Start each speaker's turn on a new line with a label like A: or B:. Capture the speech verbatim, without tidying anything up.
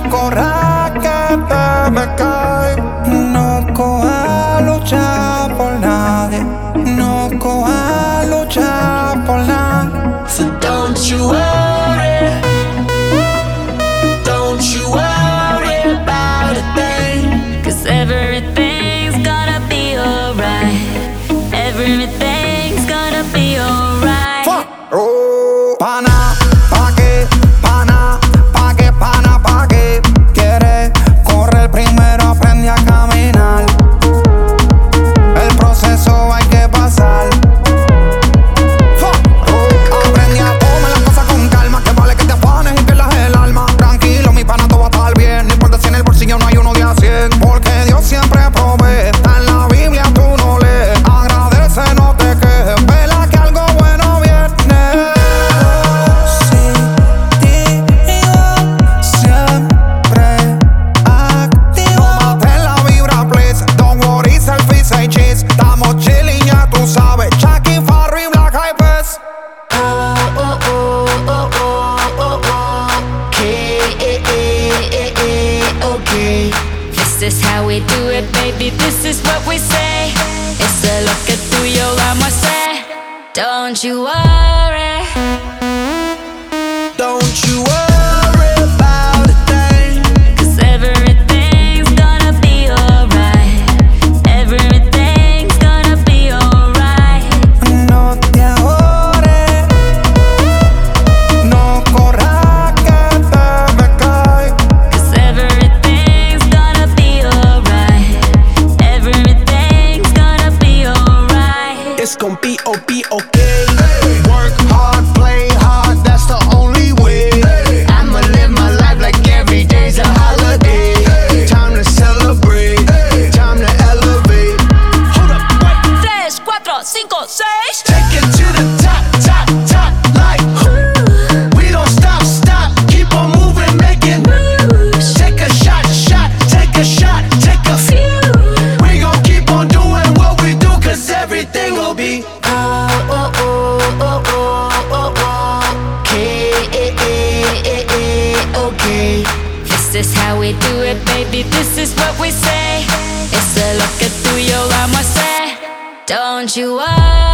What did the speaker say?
A: corras que te me cae. No cojas luchar por nadie. No cojas luchar por nada.
B: So don't you worry, don't you worry about a thing, 'cause everything's gonna be alright. Everything's gonna be alright.
A: Fuck. Oh, pana, pa' qué, pana, pa' qué, pana, pa' qué. Quieres correr primero, aprende a caminar. El proceso hay que pasar. Fuck. Oh, aprende a tomar las cosas con calma. Que vale que te afanes y pierdas el alma. Tranquilo, mi pana, todo va a estar bien. No importa si en el bolsillo no hay uno de a cien. Porque Dios siempre provee. Está en la Biblia, tú no lees. Agradece, no te quejes. Vela que algo bueno viene. Estamos chilling, ya tú sabes. Chucky, Farry, Black Eyed Peas.
B: Oh, oh, oh, oh, oh, oh, oh. Okay, eh, eh, eh, eh, okay. This is how we do it, baby. This is what we say. Es lo que tú y yo vamos a hacer. Don't you worry, don't you worry about a thing, 'cause everything's gonna be alright. Everything's gonna be alright.
A: No te ahorres, no corras que te me cae.
B: 'Cause everything's gonna be alright. Everything's gonna be alright.
C: It's gon' be O B okay.
D: Hey. Work hard, play hard, that's the only way. Hey. I'ma live my life like every day's a holiday. Hey. Time to celebrate, hey. Time to elevate.
C: Hold up, wait.
B: Tres, cuatro, cinco, seis.
D: Take it to the top, top, top, like ooh. We don't stop, stop, keep on moving, making moves. Take a shot, shot, take a shot, take a few. We gon' keep on doing what we do, 'cause everything will be
B: Oh, oh, oh, oh, oh, oh, oh. Okay, eh, eh, eh, eh, okay. This is how we do it, baby. This is what we say. Es lo que tú y yo vamos a hacer. Don't you worry.